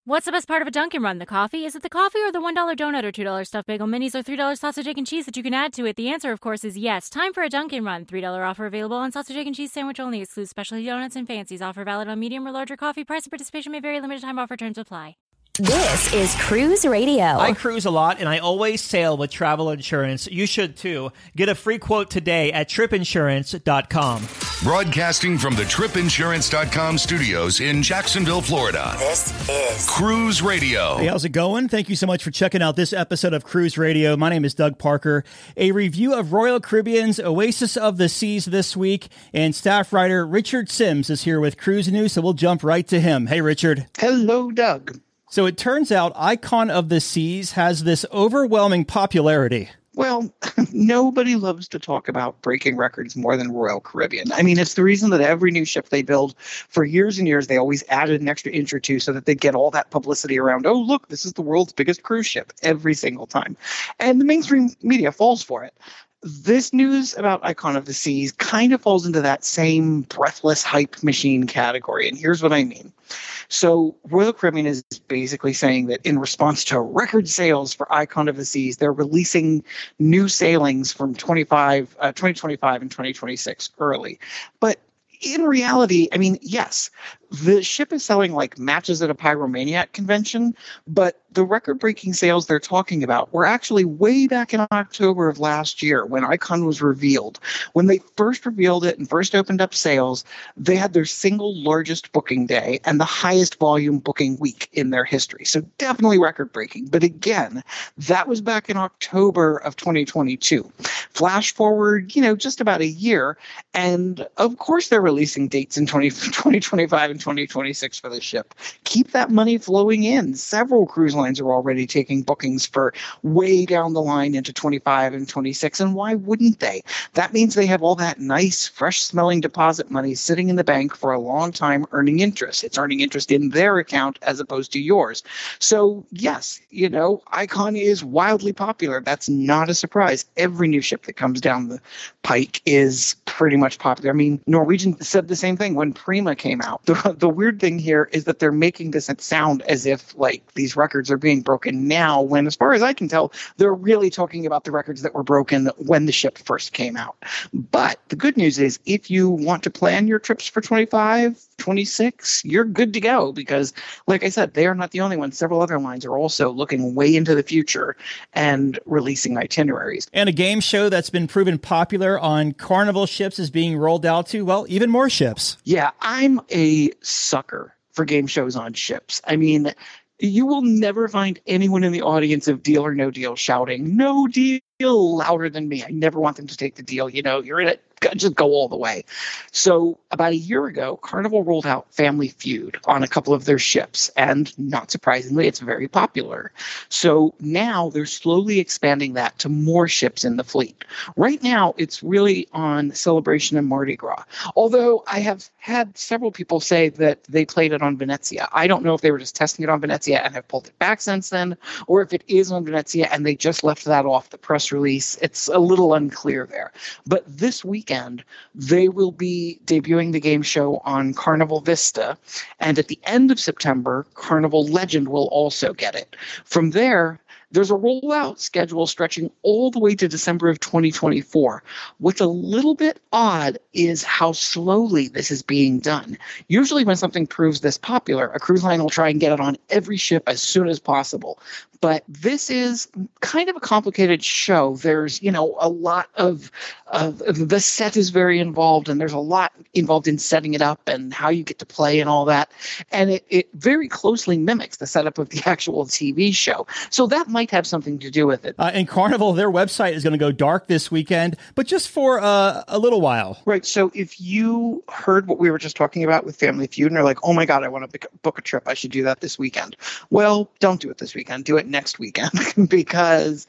What's the best part of a Dunkin' Run? The coffee? Is it the coffee or the $1 donut or $2 stuffed bagel minis or $3 sausage, egg, and cheese that you can add to it? The answer, of course, is yes. Time for a Dunkin' Run. $3 offer available on sausage, egg, and cheese sandwich only. Excludes specialty donuts and fancies. Offer valid on medium or larger coffee. Price and participation may vary. Limited time offer. Terms apply. This is Cruise Radio. I cruise a lot, and I always sail with travel insurance. You should, too. Get a free quote today at tripinsurance.com. Broadcasting from the tripinsurance.com studios in Jacksonville, Florida. This is Cruise Radio. Hey, how's it going? Thank you so much for checking out this episode of Cruise Radio. My name is Doug Parker. A review of Royal Caribbean's Oasis of the Seas this week, and staff writer Richard Sims is here with Cruise News, so we'll jump right to him. Hey, Richard. Hello, Doug. So it turns out Icon of the Seas has this overwhelming popularity. Well, nobody loves to talk about breaking records more than Royal Caribbean. I mean, it's the reason that every new ship they build for years and years, they always added an extra inch or two so that they get all that publicity around, oh, look, this is the world's biggest cruise ship every single time. And the mainstream media falls for it. This news about Icon of the Seas kind of falls into that same breathless hype machine category. And here's what I mean. So Royal Caribbean is basically saying that in response to record sales for Icon of the Seas, they're releasing new sailings from 2025 and 2026 early. But in reality, I mean, yes, the ship is selling like matches at a Pyromaniac convention, but the record-breaking sales they're talking about were actually way back in October of last year when Icon was revealed. When they first revealed it and first opened up sales, they had their single largest booking day and the highest volume booking week in their history. So definitely record-breaking. But again, that was back in October of 2022. Flash forward, just about a year, and of course they're releasing dates in 2025 and 2026 for the ship. Keep that money flowing in. Several cruise lines are already taking bookings for way down the line into 25 and 26, and why wouldn't they? That means they have all that nice, fresh-smelling deposit money sitting in the bank for a long time earning interest. It's earning interest in their account as opposed to yours. So, yes, Icon is wildly popular. That's not a surprise. Every new ship that comes down the pike is pretty much popular. I mean, Norwegian said the same thing when Prima came out. The weird thing here is that they're making this sound as if, these records are being broken now, when, as far as I can tell, they're really talking about the records that were broken when the ship first came out. But the good news is, if you want to plan your trips for 25, 26, you're good to go, because, like I said, they are not the only ones. Several other lines are also looking way into the future and releasing itineraries. And a game show that's been proven popular on Carnival ships is being rolled out to, even more ships. Yeah, I'm a sucker for game shows on ships. I mean, you will never find anyone in the audience of Deal or No Deal shouting, "No deal," louder than me. I never want them to take the deal. You're in it. Just go all the way. So about a year ago, Carnival rolled out Family Feud on a couple of their ships, and not surprisingly, it's very popular. So now they're slowly expanding that to more ships in the fleet. Right now, it's really on Celebration and Mardi Gras, although I have had several people say that they played it on Venezia. I don't know if they were just testing it on Venezia and have pulled it back since then, or if it is on Venezia and they just left that off the press release. It's a little unclear there. But this weekend, they will be debuting the game show on Carnival Vista, and at the end of September, Carnival Legend will also get it. From there, there's a rollout schedule stretching all the way to December of 2024. What's a little bit odd is how slowly this is being done. Usually when something proves this popular, a cruise line will try and get it on every ship as soon as possible. But this is kind of a complicated show. There's, a lot of the set is very involved, and there's a lot involved in setting it up and how you get to play and all that. And it very closely mimics the setup of the actual TV show. So that might have something to do with it. And Carnival, their website is going to go dark this weekend, but just for a little while. Right. So if you heard what we were just talking about with Family Feud and are like, oh my God, I want to book a trip, I should do that this weekend. Well, don't do it this weekend. Do it next weekend, because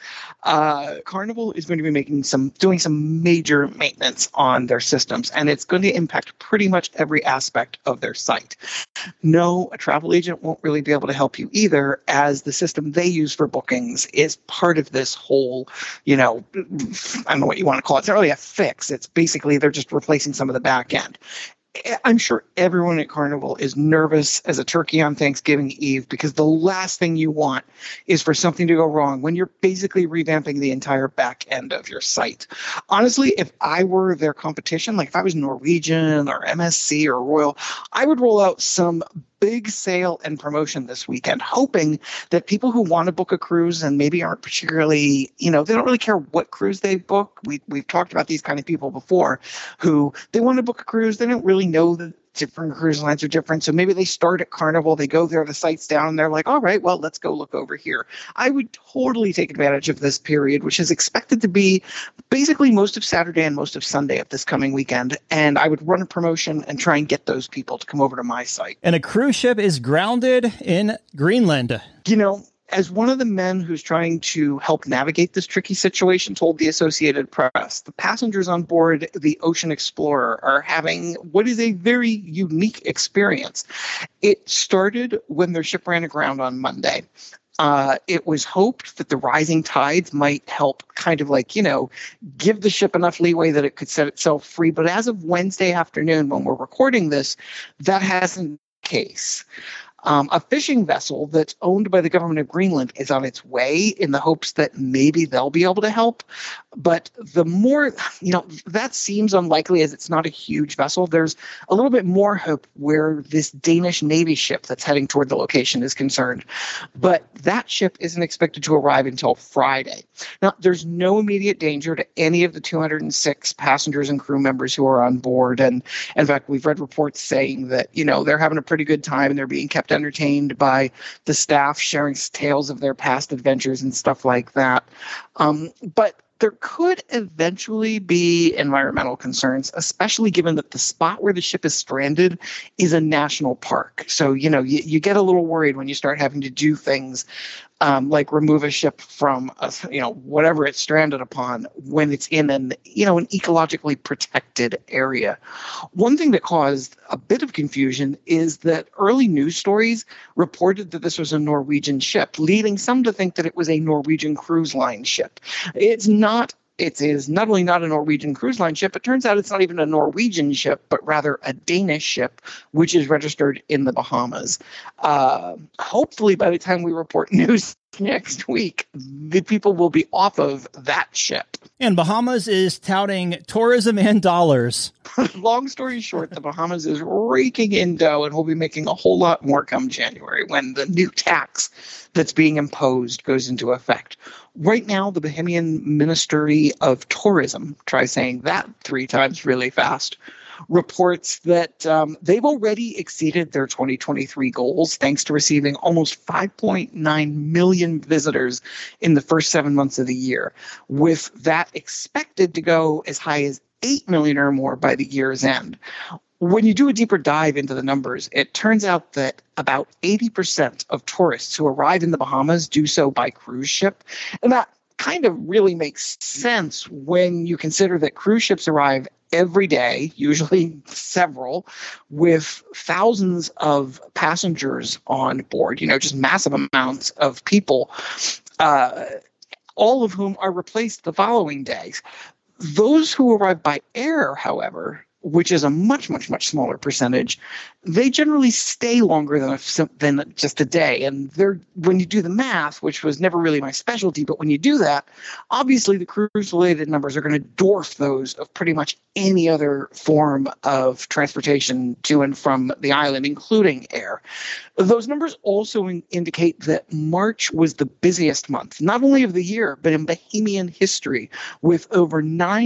Carnival is going to be doing some major maintenance on their systems, and it's going to impact pretty much every aspect of their site. No, a travel agent won't really be able to help you either, as the system they use for bookings is part of this whole, I don't know what you want to call it. It's not really a fix. It's basically they're just replacing some of the back end. I'm sure everyone at Carnival is nervous as a turkey on Thanksgiving Eve, because the last thing you want is for something to go wrong when you're basically revamping the entire back end of your site. Honestly, if I were their competition, like if I was Norwegian or MSC or Royal, I would roll out some big sale and promotion this weekend, hoping that people who want to book a cruise and maybe aren't particularly, they don't really care what cruise they book. We've talked about these kind of people before, who they want to book a cruise. They don't really know that different cruise lines are different. So maybe they start at Carnival, they go there, the site's down, and they're like, all right, well, let's go look over here. I would totally take advantage of this period, which is expected to be basically most of Saturday and most of Sunday of this coming weekend. And I would run a promotion and try and get those people to come over to my site. And a cruise ship is grounded in Greenland. As one of the men who's trying to help navigate this tricky situation told the Associated Press, the passengers on board the Ocean Explorer are having what is a very unique experience. It started when their ship ran aground on Monday. It was hoped that the rising tides might help kind of give the ship enough leeway that it could set itself free. But as of Wednesday afternoon, when we're recording this, that hasn't been the case. A fishing vessel that's owned by the government of Greenland is on its way in the hopes that maybe they'll be able to help. But the more, that seems unlikely as it's not a huge vessel. There's a little bit more hope where this Danish Navy ship that's heading toward the location is concerned. But that ship isn't expected to arrive until Friday. Now, there's no immediate danger to any of the 206 passengers and crew members who are on board. And in fact, we've read reports saying that, they're having a pretty good time and they're being kept entertained by the staff sharing tales of their past adventures and stuff like that. But there could eventually be environmental concerns, especially given that the spot where the ship is stranded is a national park. So, you get a little worried when you start having to do things like remove a ship from, whatever it's stranded upon when it's in an ecologically protected area. One thing that caused a bit of confusion is that early news stories reported that this was a Norwegian ship, leading some to think that it was a Norwegian cruise line ship. It's not. It is not only not a Norwegian cruise line ship, it turns out it's not even a Norwegian ship, but rather a Danish ship, which is registered in the Bahamas. Hopefully, by the time we report news next week, the people will be off of that ship. And Bahamas is touting tourism and dollars. Long story short, the Bahamas is raking in dough and will be making a whole lot more come January when the new tax that's being imposed goes into effect. Right now, the Bahamian Ministry of Tourism, try saying that 3 times really fast, reports that they've already exceeded their 2023 goals thanks to receiving almost 5.9 million visitors in the first 7 months of the year, with that expected to go as high as 8 million or more by the year's end. When you do a deeper dive into the numbers, it turns out that about 80% of tourists who arrive in the Bahamas do so by cruise ship. And that kind of really makes sense when you consider that cruise ships arrive every day, usually several, with thousands of passengers on board, just massive amounts of people, all of whom are replaced the following days. Those who arrive by air, however, which is a much, much, much smaller percentage, they generally stay longer than just a day. And when you do the math, which was never really my specialty, but when you do that, obviously the cruise-related numbers are going to dwarf those of pretty much any other form of transportation to and from the island, including air. Those numbers also indicate that March was the busiest month, not only of the year, but in Bahamian history, with over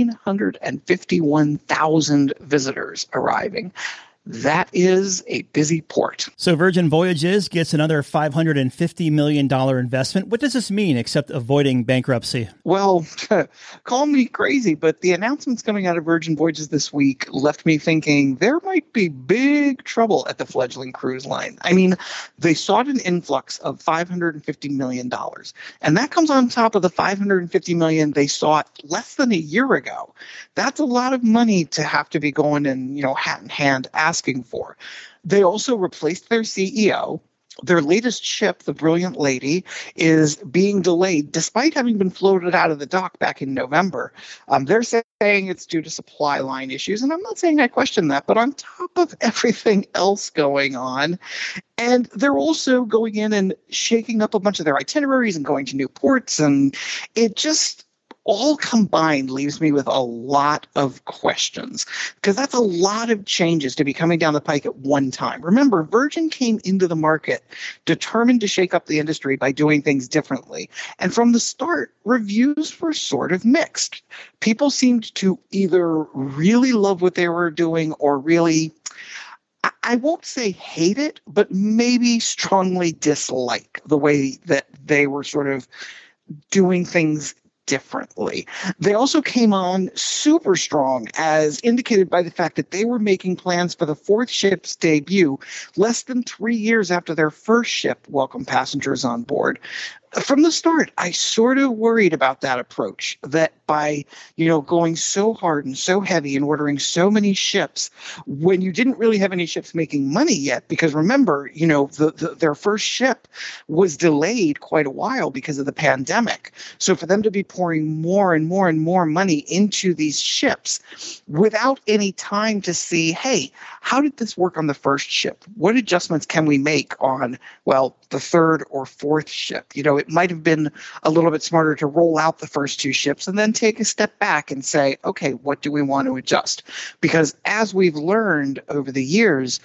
951,000 visitors arriving. That is a busy port. So Virgin Voyages gets another $550 million investment. What does this mean except avoiding bankruptcy? Well, call me crazy, but the announcements coming out of Virgin Voyages this week left me thinking there might be big trouble at the fledgling cruise line. I mean, they sought an influx of $550 million, and that comes on top of the $550 million they sought less than a year ago. That's a lot of money to have to be going and, hat in hand asking for. They also replaced their CEO. their latest ship, the Brilliant Lady, is being delayed despite having been floated out of the dock back in November. They're saying it's due to supply line issues, and I'm not saying I question that, but on top of everything else going on, and they're also going in and shaking up a bunch of their itineraries and going to new ports, and it just all combined leaves me with a lot of questions, because that's a lot of changes to be coming down the pike at one time. Remember, Virgin came into the market determined to shake up the industry by doing things differently. And from the start, reviews were sort of mixed. People seemed to either really love what they were doing or really, I won't say hate it, but maybe strongly dislike the way that they were sort of doing things differently. They also came on super strong, as indicated by the fact that they were making plans for the fourth ship's debut less than 3 years after their first ship welcomed passengers on board. From the start, I sort of worried about that approach, that by, going so hard and so heavy and ordering so many ships when you didn't really have any ships making money yet, because remember, their first ship was delayed quite a while because of the pandemic. So for them to be pouring more and more and more money into these ships without any time to see, hey, how did this work on the first ship? What adjustments can we make on, the third or fourth ship? It might have been a little bit smarter to roll out the first two ships and then take a step back and say, okay, what do we want to adjust? Because as we've learned over the years,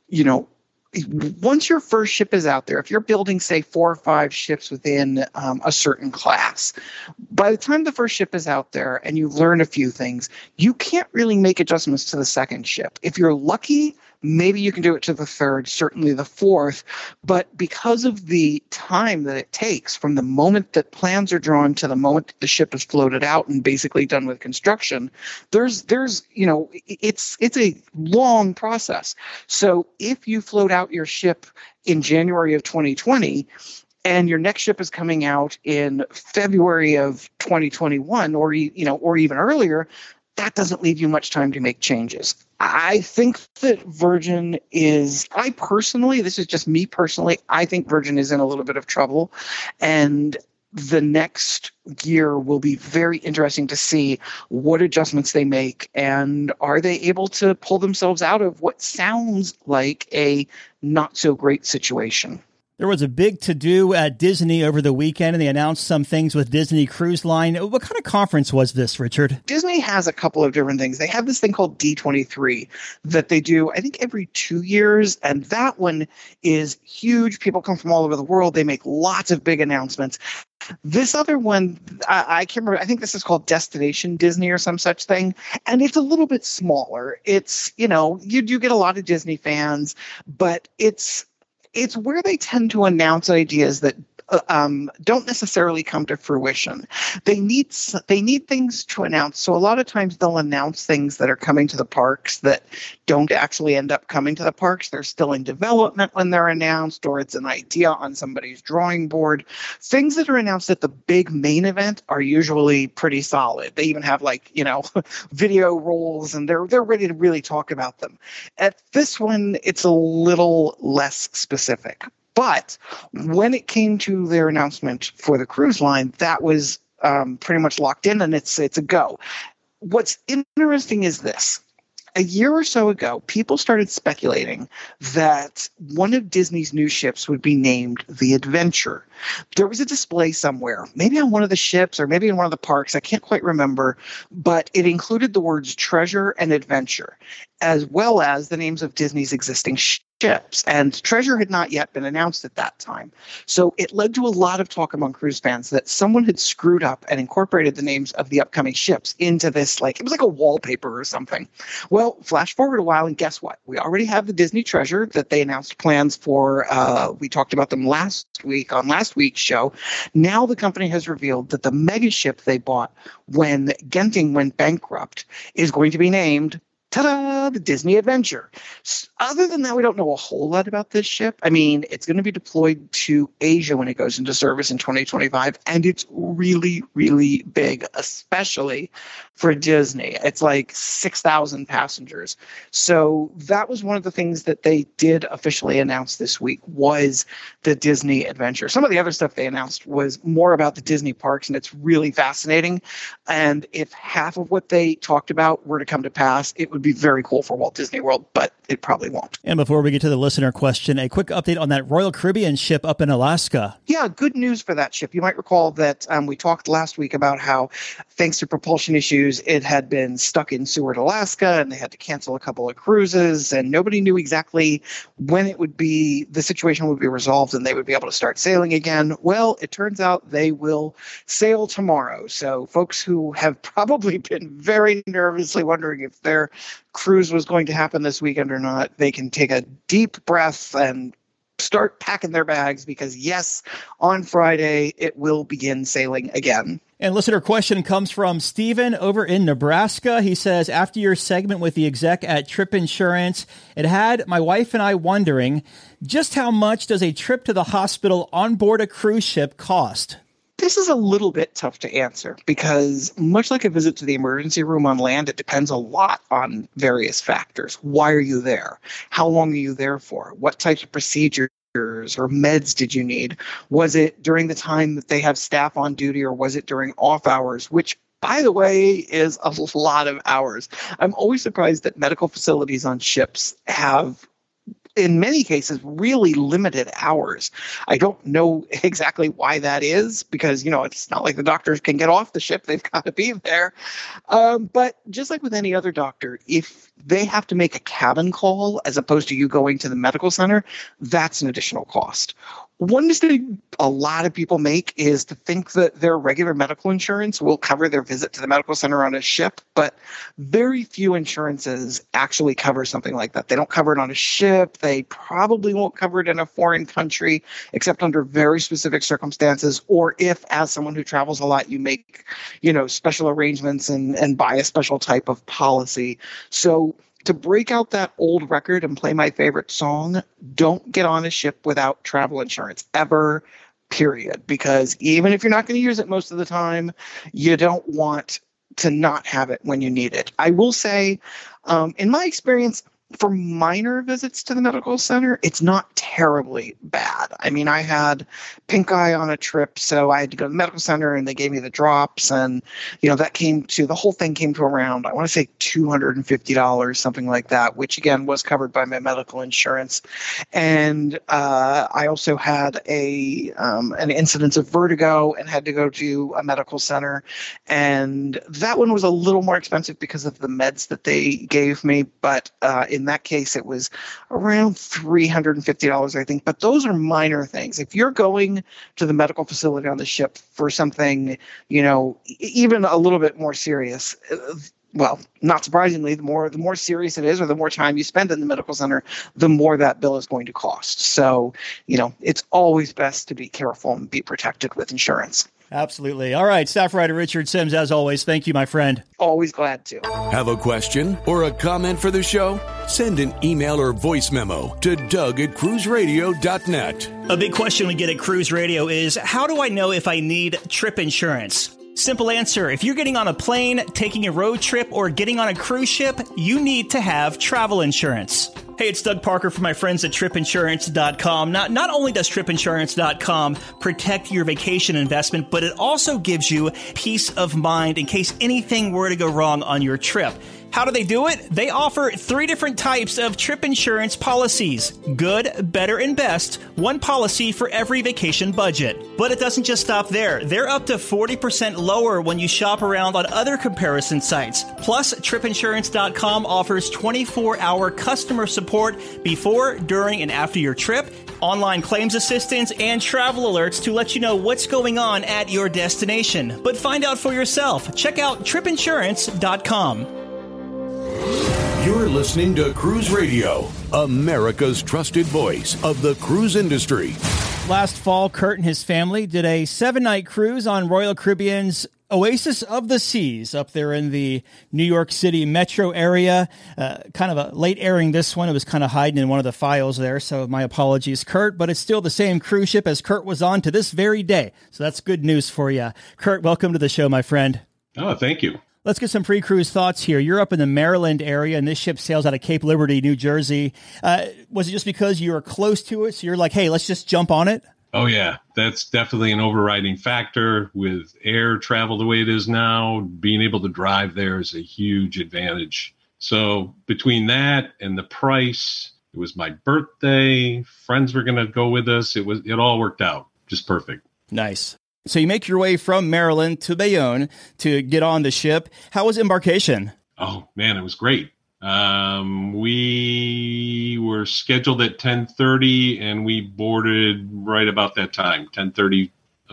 once your first ship is out there, if you're building, say, 4 or 5 ships within a certain class, by the time the first ship is out there and you learn a few things, you can't really make adjustments to the second ship. If you're lucky, maybe you can do it to the third, certainly the fourth. But because of the time that it takes from the moment that plans are drawn to the moment that the ship is floated out and basically done with construction, there's it's a long process. So if you float out your ship in January of 2020, and your next ship is coming out in February of 2021, or even earlier, that doesn't leave you much time to make changes. I think that Virgin is, this is just me personally, I think Virgin is in a little bit of trouble. And the next year will be very interesting to see what adjustments they make, and are they able to pull themselves out of what sounds like a not so great situation. There was a big to-do at Disney over the weekend, and they announced some things with Disney Cruise Line. What kind of conference was this, Richard? Disney has a couple of different things. They have this thing called D23 that they do, I think, every 2 years, and that one is huge. People come from all over the world. They make lots of big announcements. This other one, I can't remember. I think this is called Destination Disney or some such thing. And it's a little bit smaller. It's, you do get a lot of Disney fans, but it's where they tend to announce ideas that don't necessarily come to fruition. They need things to announce. So a lot of times they'll announce things that are coming to the parks that don't actually end up coming to the parks. They're still in development when they're announced, or it's an idea on somebody's drawing board. Things that are announced at the big main event are usually pretty solid. They even have video rolls, and they're ready to really talk about them. At this one, it's a little less specific. But when it came to their announcement for the cruise line, that was pretty much locked in, and it's a go. What's interesting is this. A year or so ago, people started speculating that one of Disney's new ships would be named the Adventure. There was a display somewhere, maybe on one of the ships or maybe in one of the parks, I can't quite remember, but it included the words Treasure and Adventure, as well as the names of Disney's existing ships. And Treasure had not yet been announced at that time. So it led to a lot of talk among cruise fans that someone had screwed up and incorporated the names of the upcoming ships into this, it was like a wallpaper or something. Well, flash forward a while, and guess what? We already have the Disney Treasure that they announced plans for. We talked about them last week on last week's show. Now the company has revealed that the mega ship they bought when Genting went bankrupt is going to be named ta-da, the Disney Adventure. Other than that, we don't know a whole lot about this ship. I mean, it's going to be deployed to Asia when it goes into service in 2025, and it's really, really big, especially for Disney. It's like 6,000 passengers. So that was one of the things that they did officially announce this week was the Disney Adventure. Some of the other stuff they announced was more about the Disney parks, and it's really fascinating. And if half of what they talked about were to come to pass, it would be very cool for Walt Disney World, but it probably won't. And before we get to the listener question, a quick update on that Royal Caribbean ship up in Alaska. Yeah, good news for that ship. You might recall that we talked last week about how, thanks to propulsion issues, it had been stuck in Seward, Alaska, and they had to cancel a couple of cruises, and nobody knew exactly when the situation would be resolved and they would be able to start sailing again. Well, it turns out they will sail tomorrow. So folks who have probably been very nervously wondering if their cruise was going to happen this weekend or not, they can take a deep breath and start packing their bags because, yes, on Friday, it will begin sailing again. And listener question comes from Steven over in Nebraska. He says, after your segment with the exec at Trip Insurance, it had my wife and I wondering, just how much does a trip to the hospital on board a cruise ship cost? This is a little bit tough to answer because much like a visit to the emergency room on land, it depends a lot on various factors. Why are you there? How long are you there for? What types of procedures or meds did you need? Was it during the time that they have staff on duty or was it during off hours, which, by the way, is a lot of hours. I'm always surprised that medical facilities on ships have, in many cases, really limited hours. I don't know exactly why that is because, it's not like the doctors can get off the ship. They've got to be there. But just like with any other doctor, if they have to make a cabin call as opposed to you going to the medical center, that's an additional cost. One mistake a lot of people make is to think that their regular medical insurance will cover their visit to the medical center on a ship, but very few insurances actually cover something like that. They don't cover it on a ship. They probably won't cover it in a foreign country, except under very specific circumstances, or if, as someone who travels a lot, you make, special arrangements and buy a special type of policy. So to break out that old record and play my favorite song, don't get on a ship without travel insurance, ever, period. Because even if you're not going to use it most of the time, you don't want to not have it when you need it. I will say, in my experience, for minor visits to the medical center, it's not terribly bad. I mean, I had pink eye on a trip, so I had to go to the medical center and they gave me the drops. And, the whole thing came to around, I want to say $250, something like that, which again was covered by my medical insurance. And I also had an incidence of vertigo and had to go to a medical center. And that one was a little more expensive because of the meds that they gave me. But in that case, it was around $350, I think. But those are minor things. If you're going to the medical facility on the ship for something, even a little bit more serious, well, not surprisingly, the more serious it is or the more time you spend in the medical center, the more that bill is going to cost. So, it's always best to be careful and be protected with insurance. Absolutely. All right. Staff writer Richard Sims, as always, thank you, my friend. Always glad to. Have a question or a comment for the show? Send an email or voice memo to Doug@cruiseradio.net. A big question we get at Cruise Radio is, how do I know if I need trip insurance? Simple answer. If you're getting on a plane, taking a road trip, or getting on a cruise ship, you need to have travel insurance. Hey, it's Doug Parker from my friends at TripInsurance.com. Not only does TripInsurance.com protect your vacation investment, but it also gives you peace of mind in case anything were to go wrong on your trip. How do they do it? They offer 3 different types of trip insurance policies. Good, better, and best. One policy for every vacation budget. But it doesn't just stop there. They're up to 40% lower when you shop around on other comparison sites. Plus, TripInsurance.com offers 24-hour customer support before, during, and after your trip, online claims assistance, and travel alerts to let you know what's going on at your destination. But find out for yourself. Check out TripInsurance.com. You're listening to Cruise Radio, America's trusted voice of the cruise industry. Last fall, Kurt and his family did a 7-night cruise on Royal Caribbean's Oasis of the Seas up there in the New York City metro area. Kind of a late airing this one. It was kind of hiding in one of the files there, so my apologies, Kurt, but it's still the same cruise ship as Kurt was on to this very day. So that's good news for you. Kurt, welcome to the show, my friend. Oh, thank you. Let's get some pre-cruise thoughts here. You're up in the Maryland area, and this ship sails out of Cape Liberty, New Jersey. Was it just because you were close to it, so you're like, hey, let's just jump on it? Oh, yeah. That's definitely an overriding factor. With air travel the way it is now, being able to drive there is a huge advantage. So between that and the price, it was my birthday. Friends were going to go with us. It all worked out. Just perfect. Nice. So you make your way from Maryland to Bayonne to get on the ship. How was embarkation? Oh, man, it was great. We were scheduled at 10:30 and we boarded right about that time, 10:30,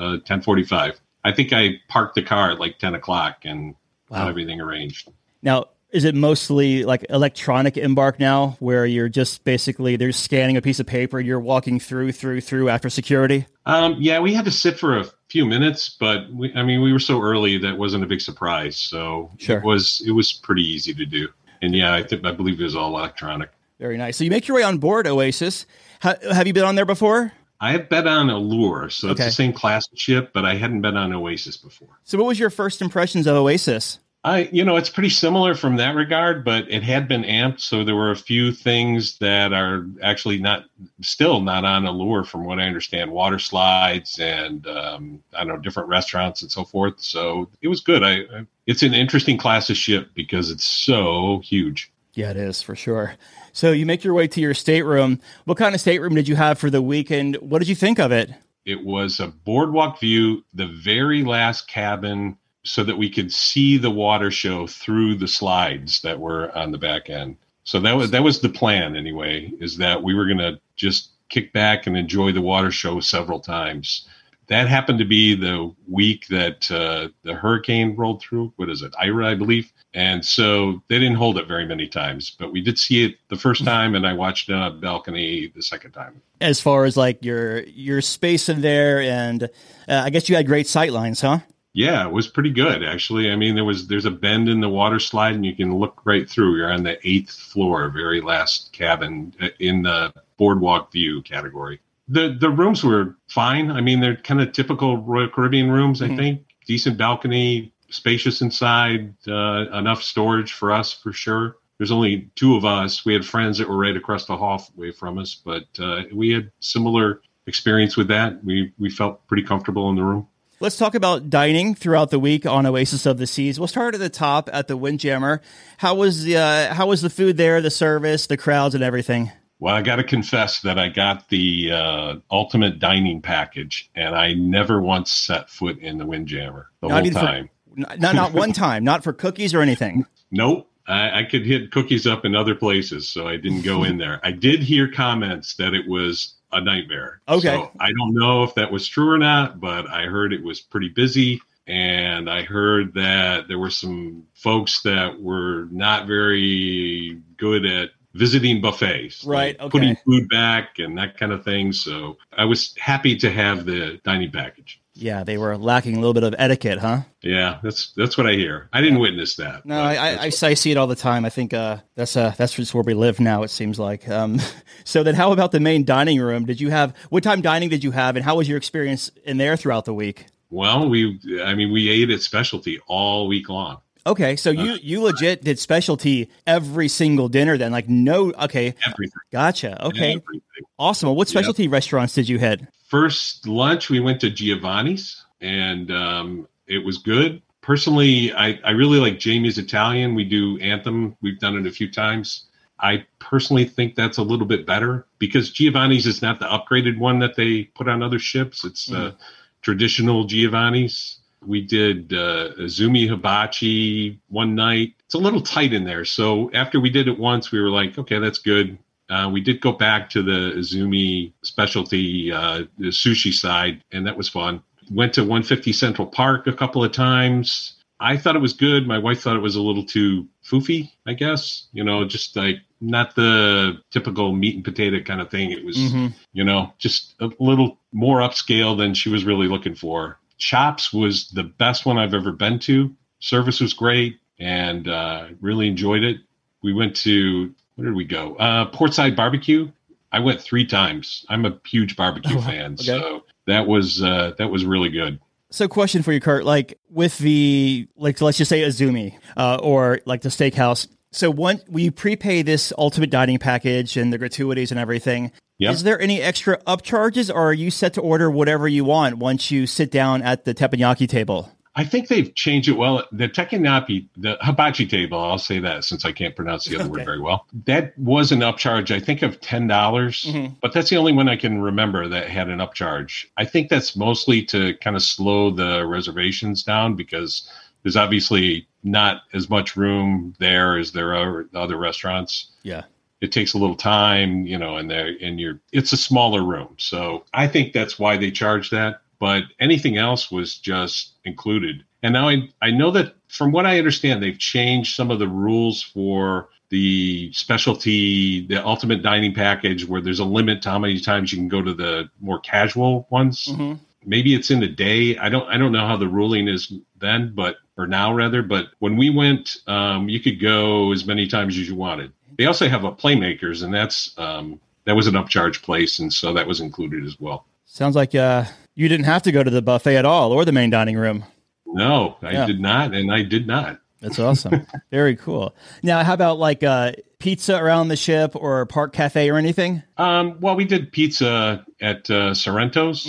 10:45. I think I parked the car at like 10 o'clock and got everything arranged. Now, is it mostly like electronic embark now, where you're just basically, they're scanning a piece of paper, you're walking through after security? Yeah, we had to sit for a few minutes, but we were so early that wasn't a big surprise. So sure. It was pretty easy to do. And yeah, I believe it was all electronic. Very nice. So you make your way on board Oasis. Have you been on there before? I have been on Allure, so it's the same class of ship, but I hadn't been on Oasis before. So what was your first impressions of Oasis? It's pretty similar from that regard, but it had been amped, so there were a few things that are actually still not on Allure, from what I understand. Water slides and different restaurants and so forth. So it was good. It's an interesting class of ship because it's so huge. Yeah, it is for sure. So you make your way to your stateroom. What kind of stateroom did you have for the weekend? What did you think of it? It was a boardwalk view, the very last cabin, so that we could see the water show through the slides that were on the back end. So that was the plan anyway, is that we were going to just kick back and enjoy the water show several times. That happened to be the week that the hurricane rolled through. What is it? Ira, I believe. And so they didn't hold it very many times, but we did see it the first time, and I watched it on a balcony the second time. As far as like your space in there, and I guess you had great sight lines, huh? Yeah, it was pretty good, actually. I mean, there's a bend in the water slide, and you can look right through. You're on the 8th floor, very last cabin in the boardwalk view category. The rooms were fine. I mean, they're kind of typical Royal Caribbean rooms, I think. Decent balcony, spacious inside, enough storage for us, for sure. There's only two of us. We had friends that were right across the hallway from us, but we had similar experience with that. We felt pretty comfortable in the room. Let's talk about dining throughout the week on Oasis of the Seas. We'll start at the top at the Windjammer. How was the food there, the service, the crowds, and everything? Well, I got to confess that I got the ultimate dining package, and I never once set foot in the Windjammer the whole time. Not one time, not for cookies or anything. Nope. I could hit cookies up in other places, so I didn't go in there. I did hear comments that it was a nightmare. Okay. So I don't know if that was true or not, but I heard it was pretty busy. And I heard that there were some folks that were not very good at visiting buffets. Right. Like putting food back and that kind of thing. So I was happy to have the dining package. Yeah, they were lacking a little bit of etiquette, huh? Yeah, that's what I hear. I didn't witness that. No, I see it all the time. I think that's just where we live now, it seems like. So then how about the main dining room? What time dining did you have, and how was your experience in there throughout the week? Well, we ate at Specialty all week long. Okay, so you legit did Specialty every single dinner then? Everything. Gotcha. Okay. Everything. Awesome. Well, what Specialty restaurants did you hit? First lunch, we went to Giovanni's, and it was good. Personally, I really like Jamie's Italian. We do Anthem. We've done it a few times. I personally think that's a little bit better because Giovanni's is not the upgraded one that they put on other ships. It's traditional Giovanni's. We did Izumi Hibachi one night. It's a little tight in there. So after we did it once, we were like, okay, that's good. We did go back to the Izumi Specialty, the sushi side, and that was fun. Went to 150 Central Park a couple of times. I thought it was good. My wife thought it was a little too foofy, I guess. Just like not the typical meat and potato kind of thing. It was, just a little more upscale than she was really looking for. Chops was the best one I've ever been to. Service was great, and really enjoyed it. We went to, where did we go? Portside Barbecue. I went 3 times. I'm a huge barbecue fan, okay. So that was really good. So question for you, Kurt, like with the, like, let's just say Azumi or like the steakhouse. So when you prepay this ultimate dining package and the gratuities and everything, Yep. Is there any extra upcharges, or are you set to order whatever you want once you sit down at the teppanyaki table? I think they've changed it well. The teppanyaki, the hibachi table, I'll say that since I can't pronounce the other word very well. That was an upcharge, I think, of $10, but that's the only one I can remember that had an upcharge. I think that's mostly to kind of slow the reservations down because there's obviously not as much room there as there are other restaurants. Yeah. It takes a little time, and it's a smaller room. So I think that's why they charge that. But anything else was just included. And now I know that from what I understand, they've changed some of the rules for the specialty, the ultimate dining package, where there's a limit to how many times you can go to the more casual ones. Mm-hmm. Maybe it's in a day. I don't know how the ruling is then, or now rather. But when we went, you could go as many times as you wanted. They also have a Playmakers, and that was an upcharge place, and so that was included as well. Sounds like you didn't have to go to the buffet at all or the main dining room. No, I did not, and I did not. That's awesome. Very cool. Now, how about like pizza around the ship or Park Cafe or anything? Well, we did pizza at Sorrento's,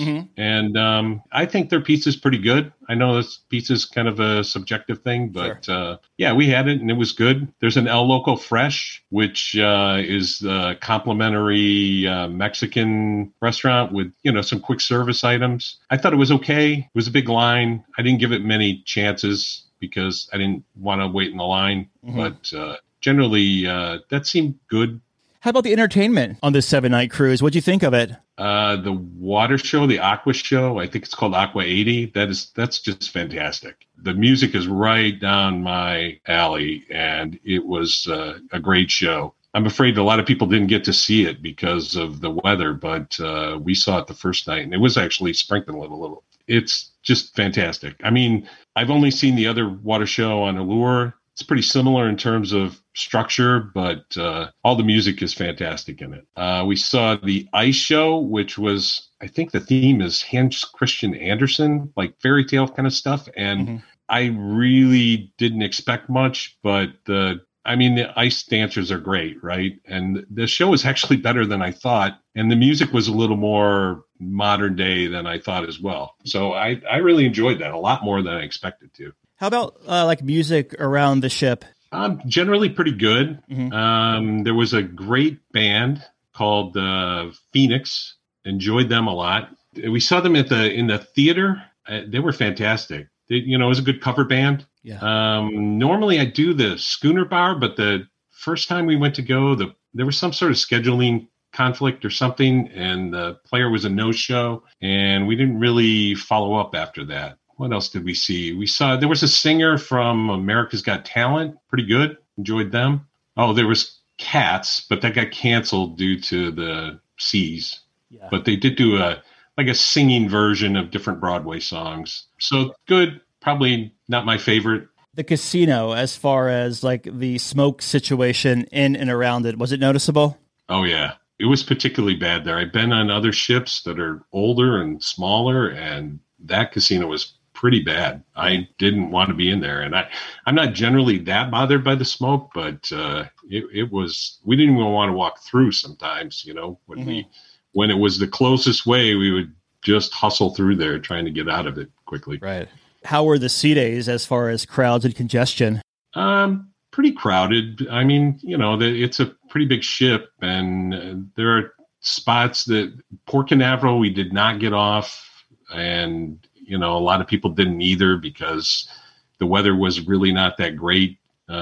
and I think their pizza's pretty good. I know this pizza's kind of a subjective thing, but we had it, and it was good. There's an El Loco Fresh, which is the complimentary Mexican restaurant with, some quick service items. I thought it was okay. It was a big line. I didn't give it many chances because I didn't want to wait in the line, but generally, that seemed good. How about the entertainment on this 7-night cruise? What'd you think of it? The water show, the Aqua show, I think it's called Aqua 80. That's just fantastic. The music is right down my alley, and it was a great show. I'm afraid a lot of people didn't get to see it because of the weather, but we saw it the first night, and it was actually sprinkling a little. It's just fantastic. I mean, I've only seen the other water show on Allure. It's pretty similar in terms of structure, but all the music is fantastic in it. We saw the ice show, which was, I think the theme is Hans Christian Andersen, like fairy tale kind of stuff. And I really didn't expect much, but the ice dancers are great, right? And the show is actually better than I thought. And the music was a little more modern day than I thought as well. So I really enjoyed that a lot more than I expected to. How about like music around the ship? Generally pretty good. There was a great band called Phoenix. Enjoyed them a lot. We saw them in the theater. They were fantastic. It was a good cover band. Yeah. Normally I do the Schooner Bar, but the first time we went to go, there was some sort of scheduling conflict or something, and the player was a no-show, and we didn't really follow up after that. What else did we see? We saw there was a singer from America's Got Talent. Pretty good. Enjoyed them. Oh, there was Cats, but that got canceled due to the seas. Yeah. But they did do a singing version of different Broadway songs. So good. Probably not my favorite. The casino, as far as like the smoke situation in and around it, was it noticeable? Oh, yeah. It was particularly bad there. I've been on other ships that are older and smaller, and that casino was pretty bad. I didn't want to be in there, and I'm not generally that bothered by the smoke, but it was. We didn't even want to walk through sometimes. When it was the closest way, we would just hustle through there trying to get out of it quickly. Right. How were the sea days as far as crowds and congestion? Pretty crowded. I mean, it's a pretty big ship, and there are spots that Port Canaveral we did not get off, and a lot of people didn't either because the weather was really not that great.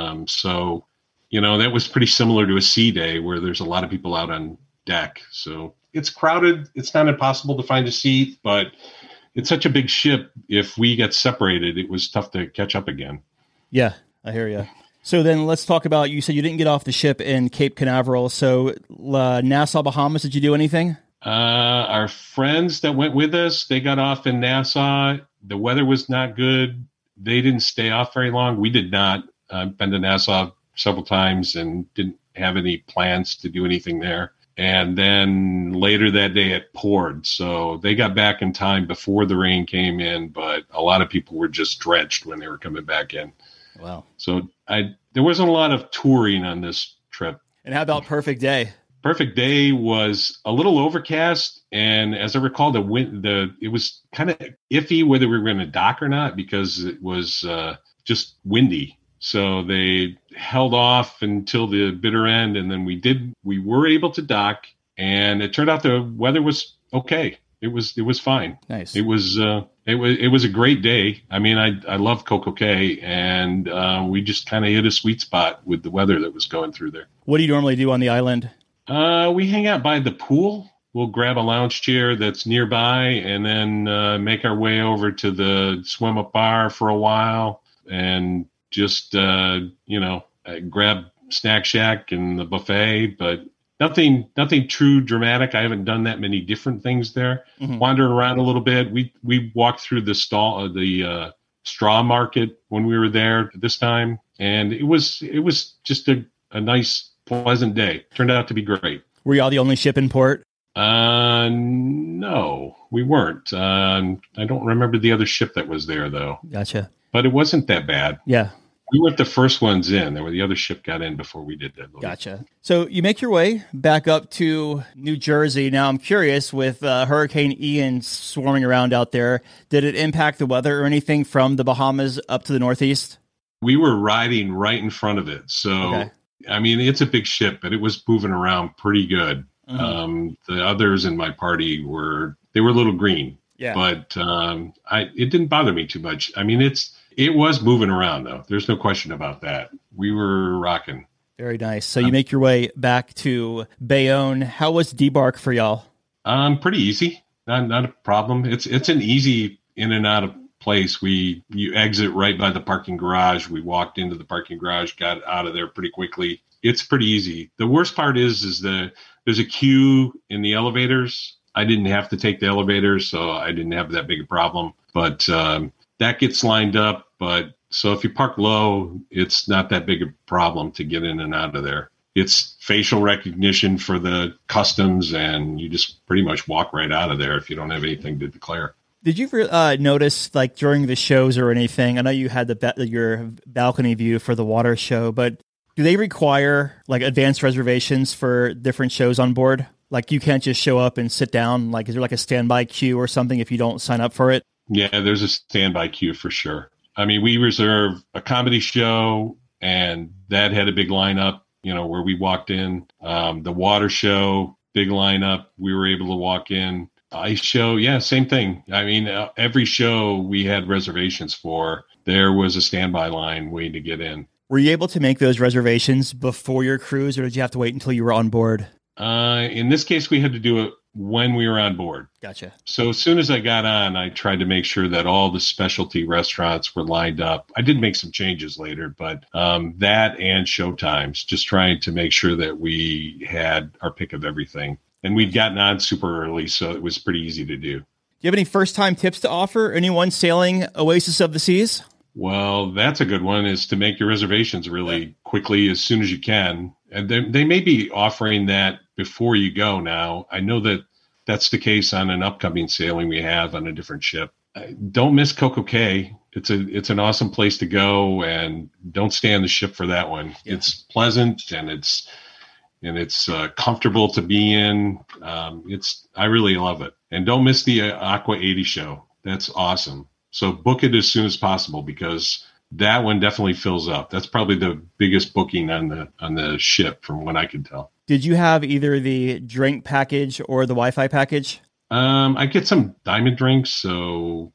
So that was pretty similar to a sea day where there's a lot of people out on deck. So it's crowded. It's not impossible to find a seat, but it's such a big ship. If we get separated, it was tough to catch up again. Yeah, I hear you. So then let's talk about, you said you didn't get off the ship in Cape Canaveral. So Nassau, Bahamas, did you do anything? Our friends that went with us, they got off in Nassau. The weather was not good. They didn't stay off very long. We did not. I've been to Nassau several times and didn't have any plans to do anything there. And then later that day it poured. So they got back in time before the rain came in, but a lot of people were just drenched when they were coming back in. Wow. So there wasn't a lot of touring on this trip. And how about Perfect Day? Perfect Day was a little overcast. And as I recall, it was kind of iffy whether we were going to dock or not because it was just windy. So they held off until the bitter end, and then we were able to dock, and it turned out the weather was okay. It was fine. Nice. It was a great day. I mean, I love Coco Cay, and we just kind of hit a sweet spot with the weather that was going through there. What do you normally do on the island? We hang out by the pool. We'll grab a lounge chair that's nearby, and then make our way over to the swim up bar for a while, and just, grab Snack Shack and the buffet, but nothing true dramatic. I haven't done that many different things there. Mm-hmm. Wandered around a little bit. We walked through the straw market when we were there this time, and it was just a nice, pleasant day. Turned out to be great. Were y'all the only ship in port? No, we weren't. I don't remember the other ship that was there, though. Gotcha. But it wasn't that bad. Yeah. We weren't the first ones in. There were the other ship got in before we did that. Gotcha. So you make your way back up to New Jersey. Now I'm curious, with Hurricane Ian swarming around out there, did it impact the weather or anything from the Bahamas up to the Northeast? We were riding right in front of it. So, okay. I mean, it's a big ship, but it was moving around pretty good. Mm-hmm. The others in my party were a little green. Yeah. But it didn't bother me too much. I mean, it was moving around, though. There's no question about that. We were rocking. Very nice. So you make your way back to Bayonne. How was debark for y'all? Pretty easy. Not a problem. It's an easy in and out of place. You exit right by the parking garage. We walked into the parking garage, got out of there pretty quickly. It's pretty easy. The worst part is there's a queue in the elevators. I didn't have to take the elevators, so I didn't have that big a problem. But that gets lined up. But so if you park low, it's not that big a problem to get in and out of there. It's facial recognition for the customs, and you just pretty much walk right out of there if you don't have anything to declare. Did you notice, like during the shows or anything? I know you had your balcony view for the water show, but do they require like advanced reservations for different shows on board? Like you can't just show up and sit down. Like, is there like a standby queue or something if you don't sign up for it? Yeah, there's a standby queue for sure. I mean, we reserved a comedy show, and that had a big lineup, where we walked in. The water show, big lineup. We were able to walk in. Ice show, yeah, same thing. I mean, every show we had reservations for, there was a standby line waiting to get in. Were you able to make those reservations before your cruise, or did you have to wait until you were on board? In this case, we had to do it when we were on board. Gotcha. So as soon as I got on, I tried to make sure that all the specialty restaurants were lined up. I did make some changes later, but that and show times, just trying to make sure that we had our pick of everything. And we'd gotten on super early, so it was pretty easy to do. Do you have any first-time tips to offer anyone sailing Oasis of the Seas? Well, that's a good one, is to make your reservations really quickly as soon as you can. And they may be offering that before you go now. I know that that's the case on an upcoming sailing we have on a different ship. Don't miss Coco Cay. It's an awesome place to go, and don't stay on the ship for that one. Yeah. It's pleasant, and it's comfortable to be in. I really love it. And don't miss the Aqua 80 show. That's awesome. So book it as soon as possible, because that one definitely fills up. That's probably the biggest booking on the ship from what I can tell. Did you have either the drink package or the Wi-Fi package? I get some diamond drinks, so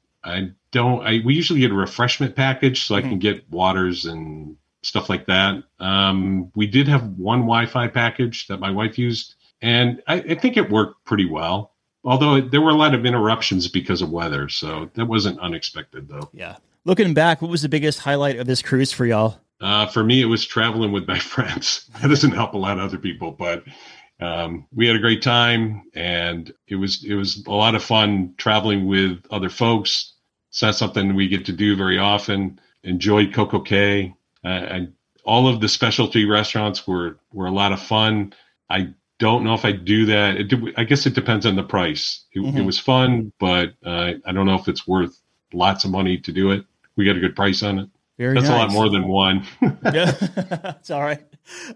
we usually get a refreshment package, so I can get waters and stuff like that. We did have one Wi-Fi package that my wife used, and I think it worked pretty well. Although there were a lot of interruptions because of weather, so that wasn't unexpected, though. Yeah. Looking back, what was the biggest highlight of this cruise for y'all? For me, it was traveling with my friends. That doesn't help a lot of other people, but we had a great time, and it was a lot of fun traveling with other folks. It's not something we get to do very often. Enjoyed Coco Cay. And all of the specialty restaurants were a lot of fun. I don't know if I do that. I guess it depends on the price. It was fun, but I don't know if it's worth lots of money to do it. We got a good price on it. That's nice. A lot more than one. Yeah, it's all right.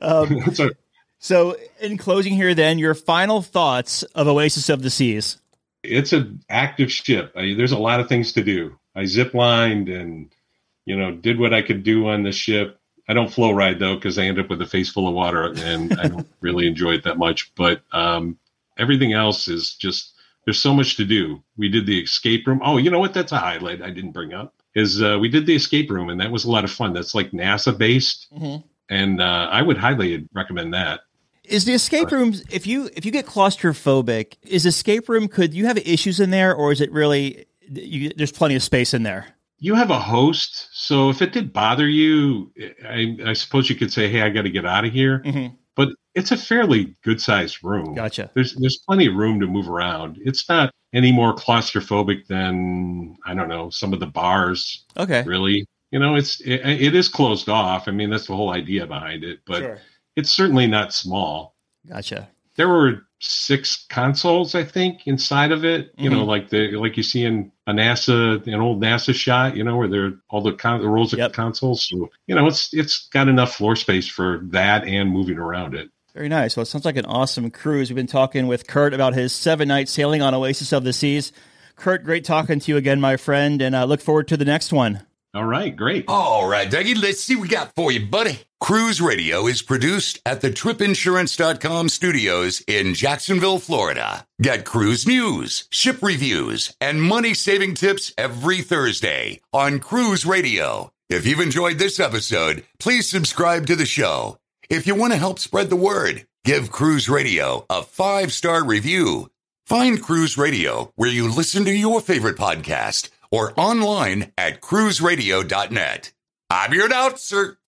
So in closing here, then, your final thoughts of Oasis of the Seas. It's an active ship. There's a lot of things to do. I zip-lined and, did what I could do on the ship. I don't flow ride, though, because I end up with a face full of water, and I don't really enjoy it that much. But everything else is just, there's so much to do. We did the escape room. Oh, you know what? That's a highlight I didn't bring up, is we did the escape room, and that was a lot of fun. That's like NASA-based, and I would highly recommend that. Is the escape room, if you get claustrophobic, is escape room, could you have issues in there, or is it really, there's plenty of space in there? You have a host, so if it did bother you, I suppose you could say, hey, I got to get out of here. But it's a fairly good-sized room. Gotcha. There's plenty of room to move around. It's not any more claustrophobic than, I don't know, some of the bars. Okay. Really. It is closed off. I mean, that's the whole idea behind it. But sure. It's certainly not small. Gotcha. There were 6 consoles, I think, inside of it. Like you see in an old NASA shot. Where there are all the rows of consoles. So it's got enough floor space for that and moving around it. Very nice. Well, it sounds like an awesome cruise. We've been talking with Kurt about his 7-night sailing on Oasis of the Seas. Kurt, great talking to you again, my friend, and I look forward to the next one. All right, great. All right, Dougie, let's see what we got for you, buddy. Cruise Radio is produced at the TripInsurance.com studios in Jacksonville, Florida. Get cruise news, ship reviews, and money-saving tips every Thursday on Cruise Radio. If you've enjoyed this episode, please subscribe to the show. If you want to help spread the word, give Cruise Radio a 5-star review. Find Cruise Radio where you listen to your favorite podcast or online at cruiseradio.net. I'm your announcer,